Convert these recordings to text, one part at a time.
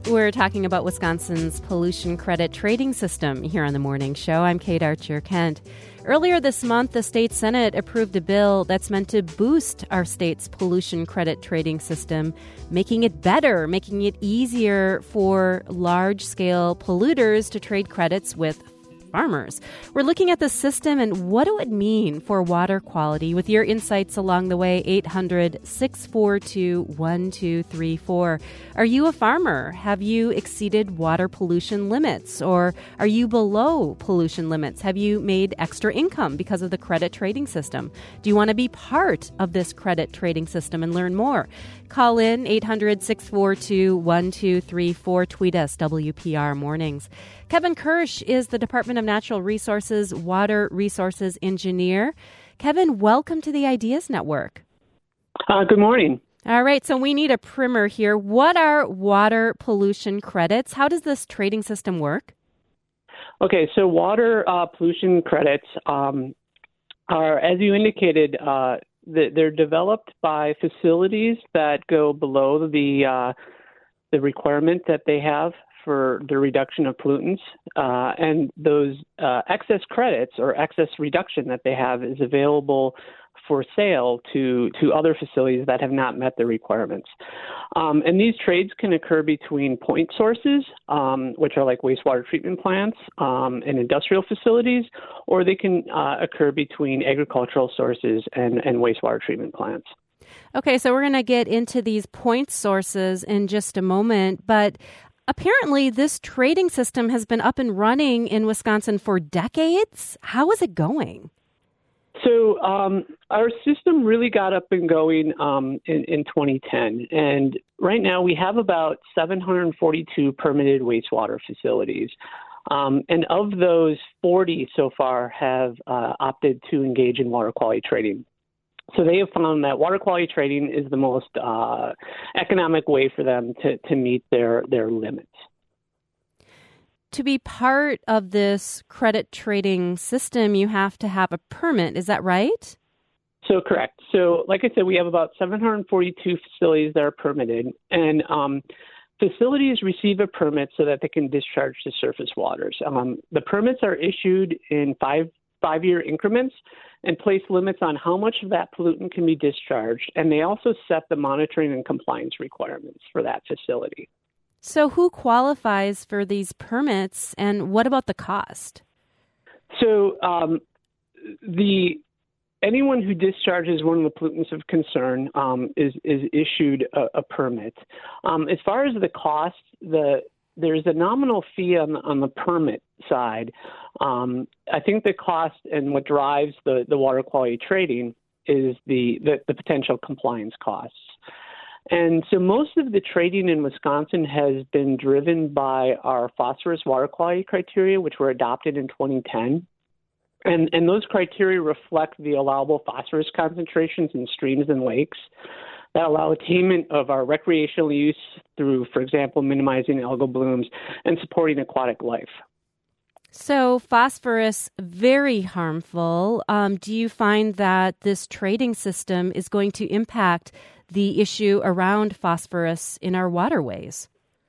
We're talking about Wisconsin's pollution credit trading system here on the Morning Show. I'm Kate Archer-Kent. Earlier this month, the state Senate approved a bill that's meant to boost our state's pollution credit trading system, making it better, making it easier for large-scale polluters to trade credits with farmers. We're looking at the system and what do it mean for water quality with your insights along the way. 800-642-1234. Are you a farmer? Have you exceeded water pollution limits, or are you below pollution limits? Have you made extra income because of the credit trading system? Do you want to be part of this credit trading system and learn more? Call in 800-642-1234. Tweet us, WPR Mornings. Kevin Kirsch is the Department of Natural Resources Water Resources Engineer. Kevin, welcome to the Ideas Network. Good morning. All right, so we need a primer here. What are water pollution credits? How does this trading system work? Okay, so water pollution credits are, as you indicated, they're developed by facilities that go below the requirement that they have for the reduction of pollutants, and those excess credits or excess reduction that they have is available for sale to other facilities that have not met the requirements. And these trades can occur between point sources, which are like wastewater treatment plants and industrial facilities, or they can occur between agricultural sources and wastewater treatment plants. Okay, so we're going to get into these point sources in just a moment, but apparently this trading system has been up and running in Wisconsin for decades. How is it going? So our system really got up and going in 2010, and right now we have about 742 permitted wastewater facilities. And of those, 40 so far have opted to engage in water quality trading. So they have found that water quality trading is the most economic way for them to meet their limits. To be part of this credit trading system, you have to have a permit. Is that right? So correct. So like I said, we have about 742 facilities that are permitted, and facilities receive a permit so that they can discharge to surface waters. The permits are issued in five-year increments and place limits on how much of that pollutant can be discharged, and they also set the monitoring and compliance requirements for that facility. So who qualifies for these permits, and what about the cost? So anyone who discharges one of the pollutants of concern is issued a permit. As far as the cost, there's a nominal fee on the permit side. I think the cost and what drives the water quality trading is the potential compliance costs. And so most of the trading in Wisconsin has been driven by our phosphorus water quality criteria, which were adopted in 2010. And those criteria reflect the allowable phosphorus concentrations in streams and lakes that allow attainment of our recreational use through, for example, minimizing algal blooms and supporting aquatic life. So phosphorus, very harmful. Do you find that this trading system is going to impact the issue around phosphorus in our waterways?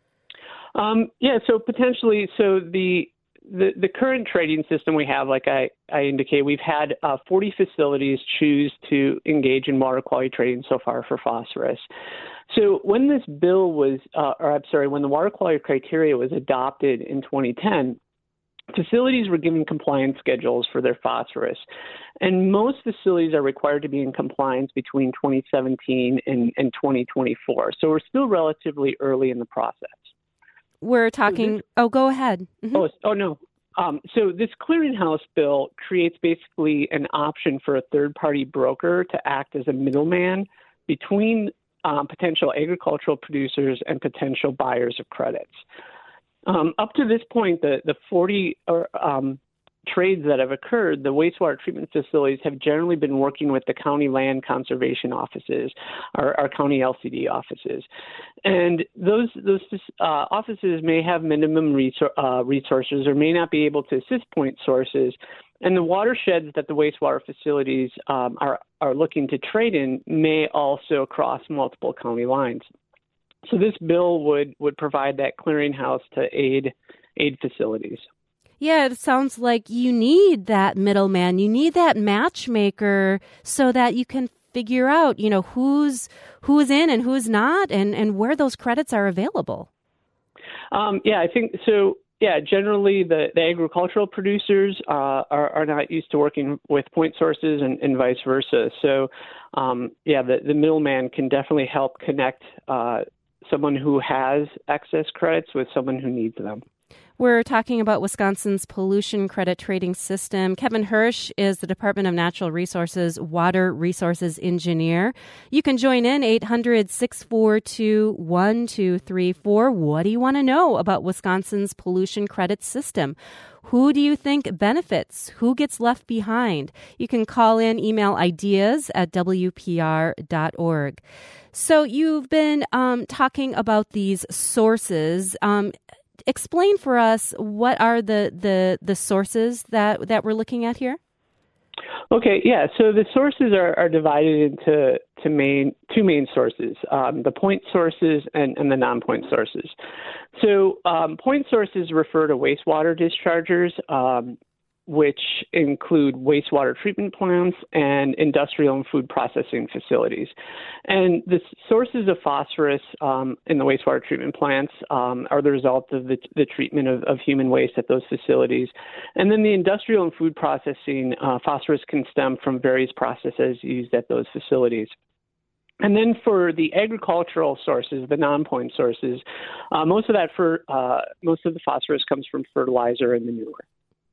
Yeah, so potentially. So the current trading system we have, like I indicate, we've had 40 facilities choose to engage in water quality trading so far for phosphorus. So when this bill was, when the water quality criteria was adopted in 2010, facilities were given compliance schedules for their phosphorus, and most facilities are required to be in compliance between 2017 and 2024. So we're still relatively early in the process. We're talking. Go ahead. Mm-hmm. No. So this clearinghouse bill creates basically an option for a third-party broker to act as a middleman between potential agricultural producers and potential buyers of credits. Up to this point, the 40 trades that have occurred, the wastewater treatment facilities have generally been working with the county land conservation offices, our county LCD offices. And those offices may have minimum resources or may not be able to assist point sources. And the watersheds that the wastewater facilities are looking to trade in may also cross multiple county lines. So this bill would provide that clearinghouse to aid facilities. Yeah, it sounds like you need that middleman. You need that matchmaker so that you can figure out, who's in and who's not and where those credits are available. I think so. Yeah, generally the agricultural producers are not used to working with point sources and vice versa. So, the middleman can definitely help connect someone who has excess credits with someone who needs them. We're talking about Wisconsin's pollution credit trading system. Kevin Hirsch is the Department of Natural Resources Water Resources Engineer. You can join in 800-642-1234. What do you want to know about Wisconsin's pollution credit system? Who do you think benefits? Who gets left behind? You can call in, email ideas@wpr.org. So you've been talking about these sources. Explain for us what are the sources that we're looking at here? Okay, yeah. So the sources are divided into two main sources, the point sources and the non-point sources. So point sources refer to wastewater dischargers, which include wastewater treatment plants and industrial and food processing facilities. And the sources of phosphorus in the wastewater treatment plants are the result of the treatment of human waste at those facilities. And then the industrial and food processing, phosphorus can stem from various processes used at those facilities. And then for the agricultural sources, the non-point sources, most of the phosphorus comes from fertilizer and manure.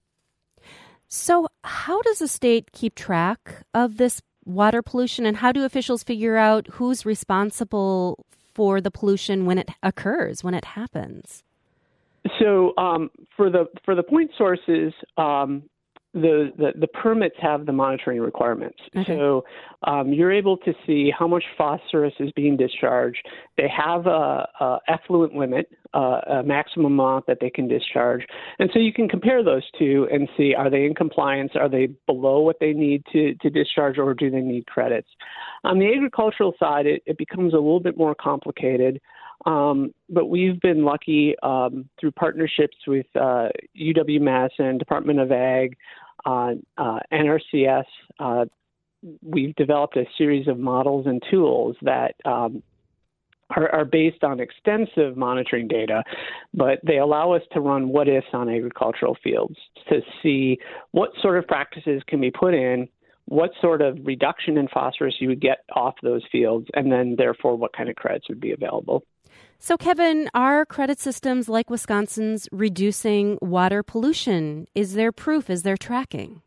So how does the state keep track of this water pollution, and how do officials figure out who's responsible for the pollution when it occurs, when it happens? So for the point sources, the permits have the monitoring requirements. Okay. So you're able to see how much phosphorus is being discharged. They have a effluent limit, a maximum amount that they can discharge. And so you can compare those two and see, are they in compliance? Are they below what they need to discharge, or do they need credits? On the agricultural side, it becomes a little bit more complicated. But we've been lucky through partnerships with UW-Madison, Department of Ag, NRCS. We've developed a series of models and tools that are based on extensive monitoring data, but they allow us to run what-ifs on agricultural fields to see what sort of practices can be put in, what sort of reduction in phosphorus you would get off those fields, and then therefore what kind of credits would be available. So, Kevin, are credit systems like Wisconsin's reducing water pollution? Is there proof? Is there tracking?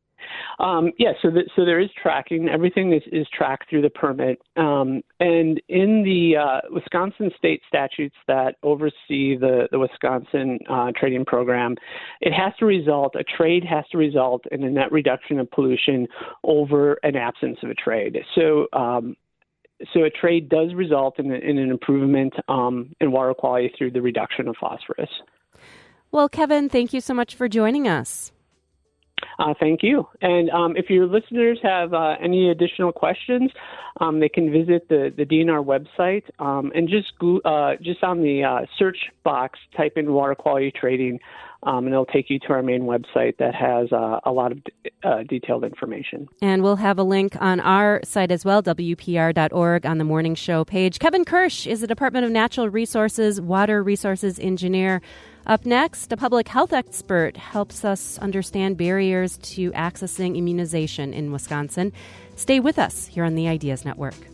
So there is tracking. Everything is tracked through the permit. And in the Wisconsin state statutes that oversee the Wisconsin trading program, a trade has to result in a net reduction of pollution over an absence of a trade. So a trade does result in an improvement in water quality through the reduction of phosphorus. Well, Kevin, thank you so much for joining us. Thank you. And if your listeners have any additional questions, they can visit the DNR website and just on the search box, type in water quality trading, and it'll take you to our main website that has a lot of detailed information. And we'll have a link on our site as well, WPR.org, on the morning show page. Kevin Hirsch is the Department of Natural Resources Water Resources Engineer. Up next, a public health expert helps us understand barriers to accessing immunization in Wisconsin. Stay with us here on the Ideas Network.